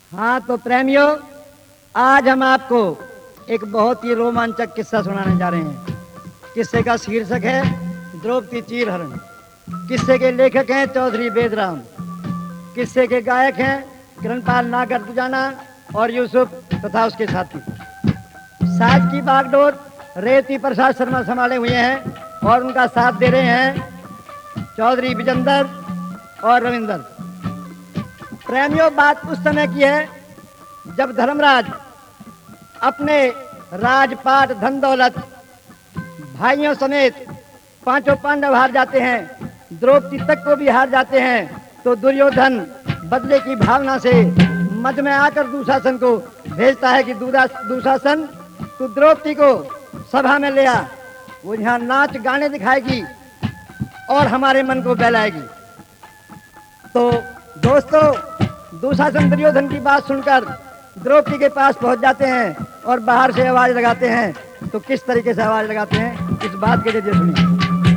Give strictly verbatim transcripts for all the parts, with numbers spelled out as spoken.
हाँ तो प्रेमियों, आज हम आपको एक बहुत ही रोमांचक किस्सा सुनाने जा रहे हैं। किस्से का शीर्षक है द्रौपदी चीरहरण। किस्से के लेखक हैं चौधरी बेदराम। किस्से के गायक हैं किरणपाल नागर दुजाना और यूसुफ तथा उसके साथी। साज की बागडोर रेवती प्रसाद शर्मा संभाले हुए हैं और उनका साथ दे रहे हैं चौधरी विजेंदर और रविंदर। प्रेमियों, बात उस समय की है जब धर्मराज अपने राजपाट धन दौलत भाइयों समेत पांचों पांडव हार जाते हैं, द्रौपदी तक को भी हार जाते हैं। तो दुर्योधन बदले की भावना से मध्य में आकर दुशासन को भेजता है कि दुशासन तू द्रौपदी को सभा में ले आ, वो यहाँ नाच गाने दिखाएगी और हमारे मन को बहलाएगी। तो दोस्तों, दुशासन दुर्योधन की बात सुनकर द्रौपदी के पास पहुंच जाते हैं और बाहर से आवाज लगाते हैं। तो किस तरीके से आवाज लगाते हैं, इस बात के लिए सुनिए।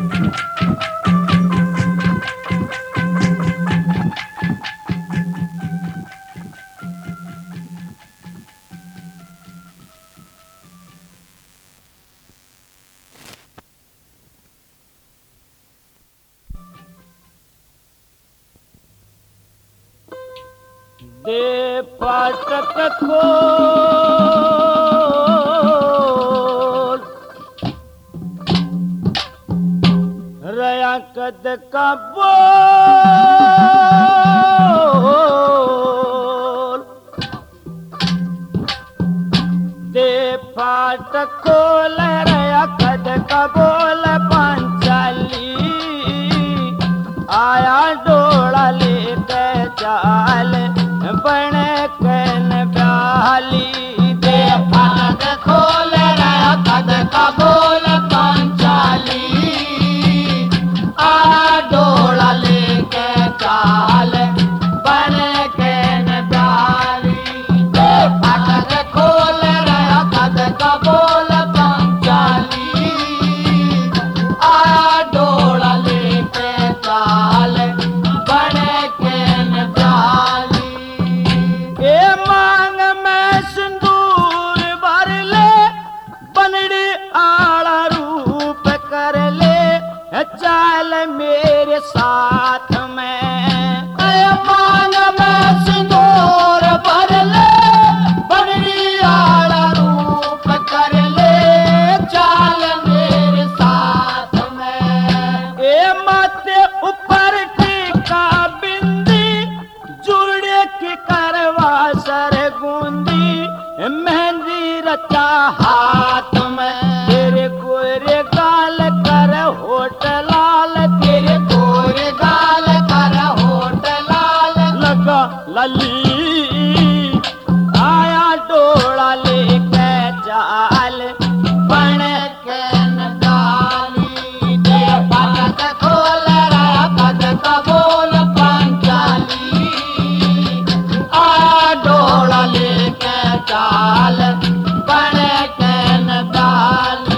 दे फाटक खोल, रया कद का बोल, दे फाटक खोल, रया कद का बोल। पांचाली आया डोला लेके चाल, बन कन ब्याली। दे फाटक खोल, रया कद का बोल। पांचाली आया डोला लेके चाल, बन कन ब्याली। दे फाटक खोल, रया कद का बोल। पांचाली आया डोला लेके चाल, बन कन ब्याली। ए मांग में सिंदूर भर ले, बनड़ी आड़ा रूप कर ले, चाल मेरे साथ में। ए मांग में सिंदूर भर ले, बनड़ी आड़ा रूप कर ले, चाल मेरे साथ में। ए माथे ऊपर टीका बिंदी, जुड़े की करवा सर गुंदी, मेहंदी रचा हाथ में। तेरे गोरे गाल कर होठ लाल, तेरे गोरे गाल कर होठ लाल। लगा लली आया डोला लेके चाल, बन के नदाली। दे फाटक खोल, रया कद का बोल। पांचाली आया डोला लेके चाल, बन के नदाली।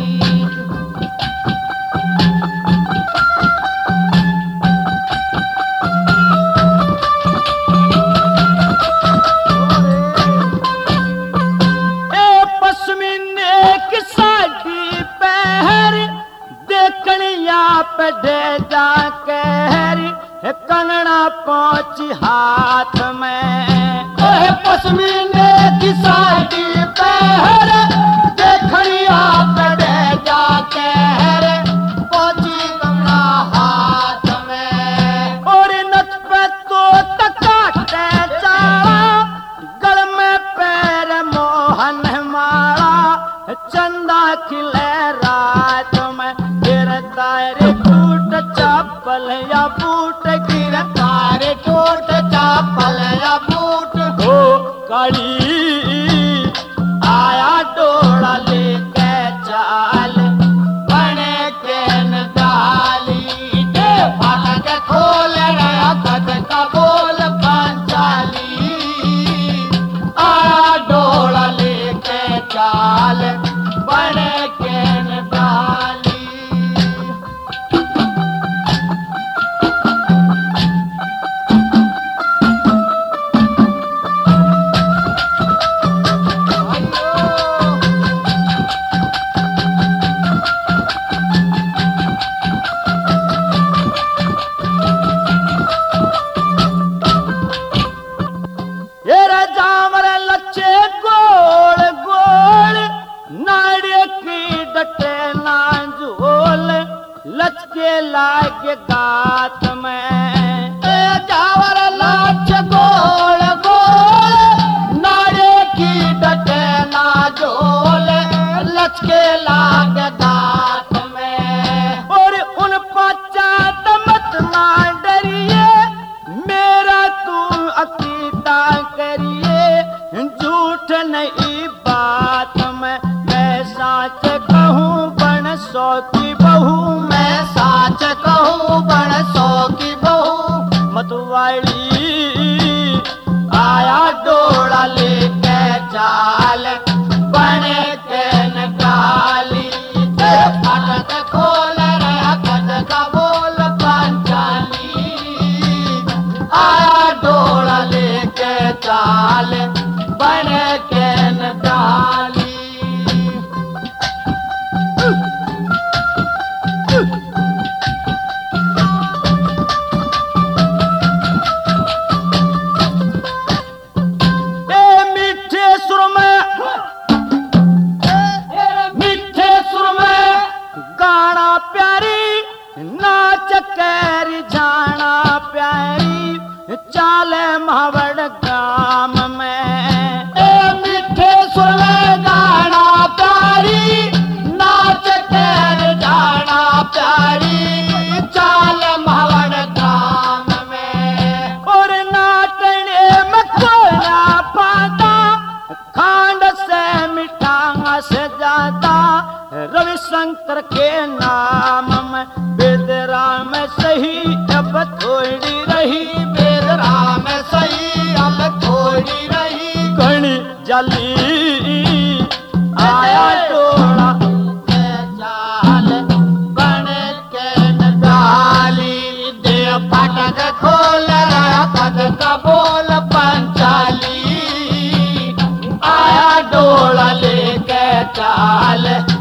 ए पश्मीने की साड़ी पहर, देखनिया पे दे जा कहरी, कंगना पहुंची हाथ में। ए पश्मीने की साड़ी पहर, देखनिया पे दे जा कहर, पहुंची कंगना हाथ में। और नथ पे तो तकाटे चाला, गल में पैर मोहन माला, चंदा खिले रात में। गिर तारे टूट चप्पल या बूट, गिर तारे टूट चप्पल या बूट। हो काली आया डोला लेके चाल, बन के नदाली। दे फाटक खोल, रया कद का बोल। पांचाली आया डोला लेके चाल, बन के नदाली। के लागे गात में जावर लाच गोल गोल नारे की डटे ना जोल लचके लागे गात में और उन पचात मत ना डरिए मेरा तू अकीदा करिए झूठ नहीं बात में मैं साच कहूँ बन सौ की बहू मैं साच कहूँ बन सौ की बहू मतवाली आया डोला लेके चाल बने के नकाली फटक खोल रहा कद का बोल पंचाली आया डोला लेके चाल बने के नकाली चाले महावड़ गाम में ए मिठे सुर में गाना प्यारी नाच कर जाना प्यारी चाल महावड़ गाम में और नाटने में कोया पाता खांड से मिठांगा से ज्यादा रविशंकर के नाम में बेदरा में सही अब थोड़ी रही राम सही अब थोड़ी रही कणी जली आया टोला चाल बन के नगाली दे फटक खोल रहा पद का बोल पंचाली आया डोला लेके चाल